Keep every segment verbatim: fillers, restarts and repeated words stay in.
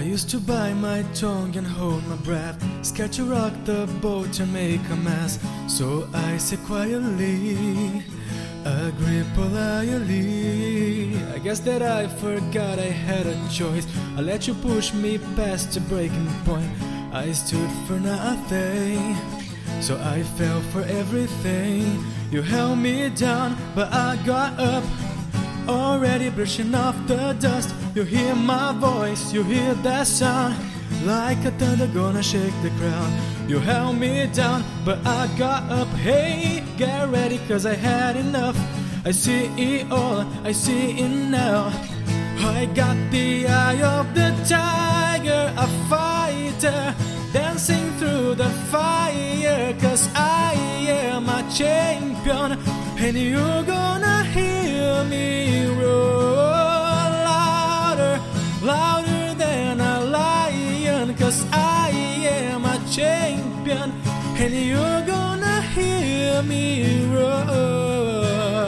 used to bite my tongue and hold my breath, scared to rock the boat and make a mess. So I said quietly, agree politely. I guess that I forgot I had a choice. I let you push me past the breaking point. I stood for nothing, so I fell for everything. You held me down, but I got up, already brushing off the dust. You hear my voice, you hear that sound, like a thunder gonna shake the ground. You held me down, but I got up. Hey, get ready, cause I had enough. I see it all, I see it now. I got the eye of the tiger, a fighter, dancing through the fire. Cause I am a champion, and you're gonna hear me roar louder, louder than a lion. Cause I am a champion, and you're gonna hear me roar.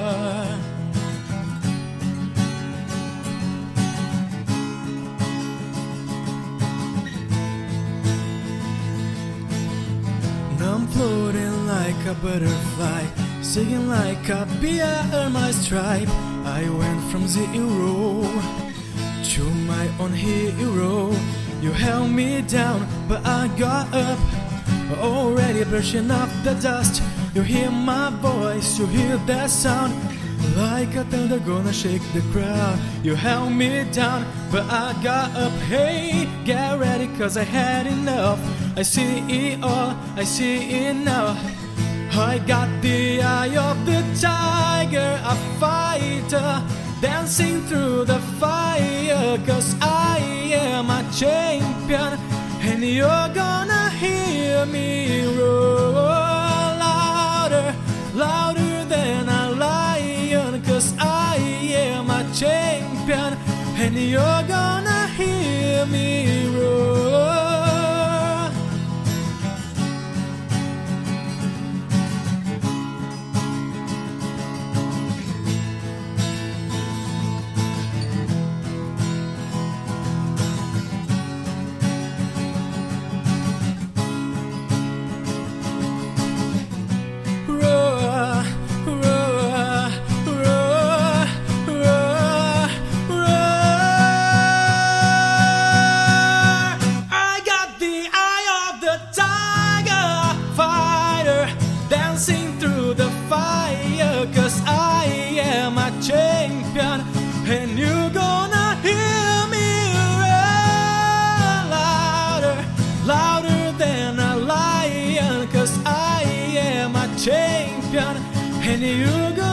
I'm floating like a butterfly, singing like a bee on my stripe. I went from zero to my own hero. You held me down, but I got up, already brushing off the dust. You hear my voice, you hear that sound, like a thunder gonna shake the crowd. You held me down, but I got up. Hey, get ready, cause I had enough. I see it all, I see it now. I got the eye of the tiger, a fighter, dancing through the fire. Cause I am a champion, and you're gonna hear me roar louder, louder than a lion. Cause I am a champion, and you're gonna hear me roar. Cause I am a champion, and you're gonna hear me roar louder, louder than a lion. Cause I am a champion, and you're gonna